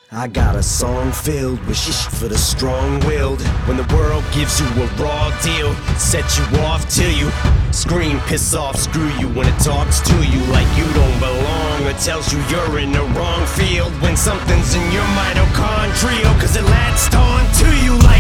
I got a song filled with shit for the strong-willed. When the world gives you a raw deal, set you off till you scream, piss off, screw you. When it talks to you like you don't belong, or tells you you're in the wrong field. When something's in your mitochondrial, cause it latched on to you like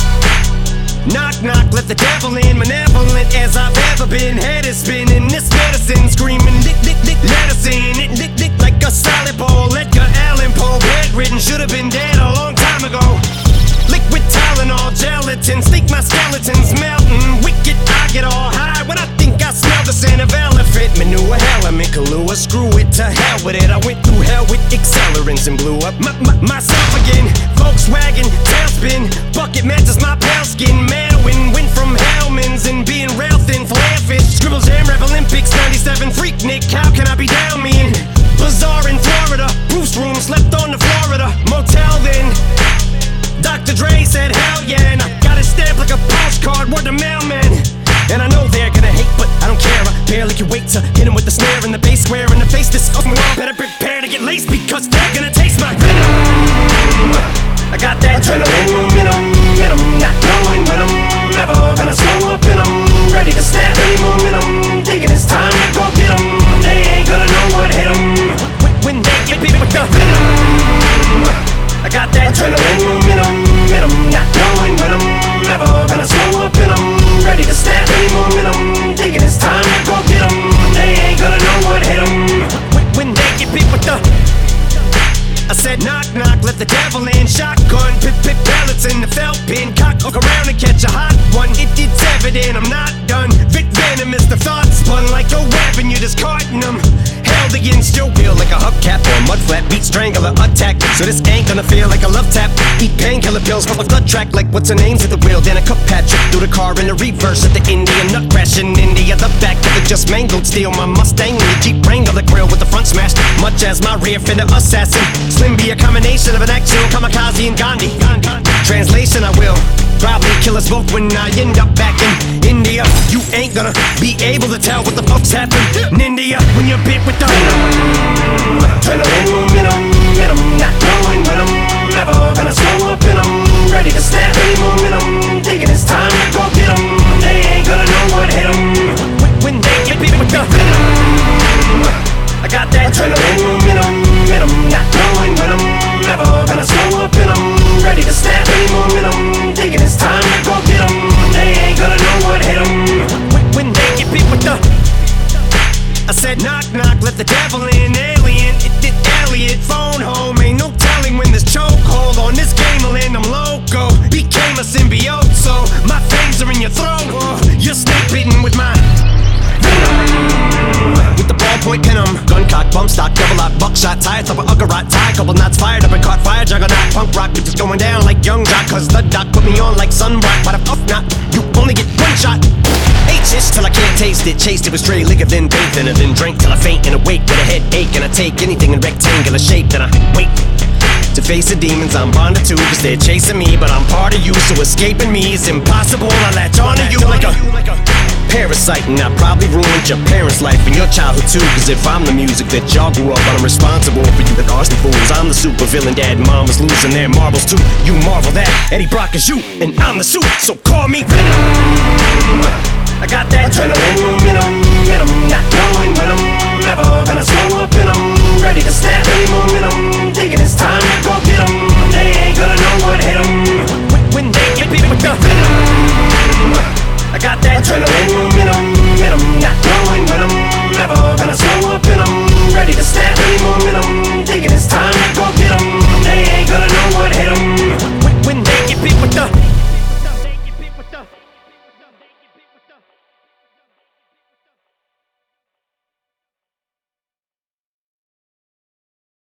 knock, knock, let the devil in. Malevolent as I've ever been. Head is spinning, this medicine screaming, lick, lick, lick, medicine. It lick, lick like a solid ball. Edgar Allan Poe, bedridden, should've been dead a long time ago. Liquid Tylenol, gelatin, think my skeleton's melting. Wicked, I get all high when I think I smell the scent of elephant manure. Element Kahlua, screw it, to hell with it. I went through hell with accelerants and blew up myself again. Volkswagen, tailspin, bucket matches my pale skin. Manowin, went from Hellman's and being rail thin, flare fish. Scribble Jam, Rap Olympics, 97, Freak Nick, how can I be down me in? Bazaar in Florida, Bruce room, slept on the Florida motel then. Dr. Dre said hell yeah, and I got it stamped like a postcard, word to mailman. And I know they're gonna hate, but I don't care. I barely can wait to hit 'em with the snare and the bass square in the face. This off my wall, better prepare to get laced because they're gonna taste my venom. I got that adrenaline in 'em, not knowing when I'm never gonna slow up in 'em. Ready to snap any momentum, thinking it's time to go get 'em. They ain't gonna know what hit 'em when they get beat with the venom. I got that adrenaline in 'em, not knowing when I'm never gonna slow up in 'em. Ready to snap any momentum, thinking it's time to go get 'em. They ain't gonna know what hit 'em when they get beat with the. I said knock, knock, let the devil in. Shotgun, pip, pellets in the felt pin. Cock around and catch a hot one. It's evident I'm not done. Vic Venom is the thought spun like a weapon. You're just carting them. Held against your will like a hubcap or a mud flat. Beat strangler attack. So this ain't gonna feel like a love tap. Eat painkiller pills from a gut track like what's her name's at the wheel. Then a cup Patrick through the car in the reverse at the Indian nut crash in India. The back of the just mangled steel. My Mustang and the Jeep Wrangler the grill with the front smashed. Much as my rear fender assassin. Slim be a combination of an actual kamikaze and Gandhi. Translation, I will probably kill us both when I end up back in India. You ain't gonna be able to tell what the fuck's happened in India when you're bit with the adrenaline in 'em, not knowing when I'm never gonna slow up in 'em. Ready to snap any momentum, thinking it's time to go get 'em. They ain't gonna know what hit 'em when they get bit with the venom. I got that adrenaline in 'em, not knowing when I'm never gonna slow up in 'em. Ready to snap any momentum, thinking it's time to go get 'em. They ain't gonna know what hit 'em when they get beat with the. I said knock, knock, let the devil in. Alien, it Elliot, phone home. Ain't no telling when this chokehold on this game will end. I'm loco, became a symbiote, so my fangs are in your throat. You're snake bitten with my with the ballpoint pin 'em. Gun cock, bump stock, double lock, buckshot, tire thumper, uggerot, tie, couple knots fired up and caught fire, juggernaut, punk rock, which is going down like young jock, cause the doc put me on like sunblock. Why the fuck not? You only get one shot. H-ish till I can't taste it. Chased it with stray liquor, then bathed in it, then drank till I faint and awake with a headache. And I take anything in rectangular shape, then I wait to face the demons I'm bonded to, cause they're chasing me, but I'm part of you, so escaping me is impossible. I latch onto you like a parasite, and I probably ruined your parents' life and your childhood too. Cause if I'm the music that y'all grew up on, I'm responsible for you that arson fools. I'm the super villain, dad and mom was losing their marbles too. You marvel that Eddie Brock is you, and I'm the suit, so call me Venom. I got that adrenaline in 'em, not knowing when I'm never gonna slow up in 'em. Ready to snap any momentum.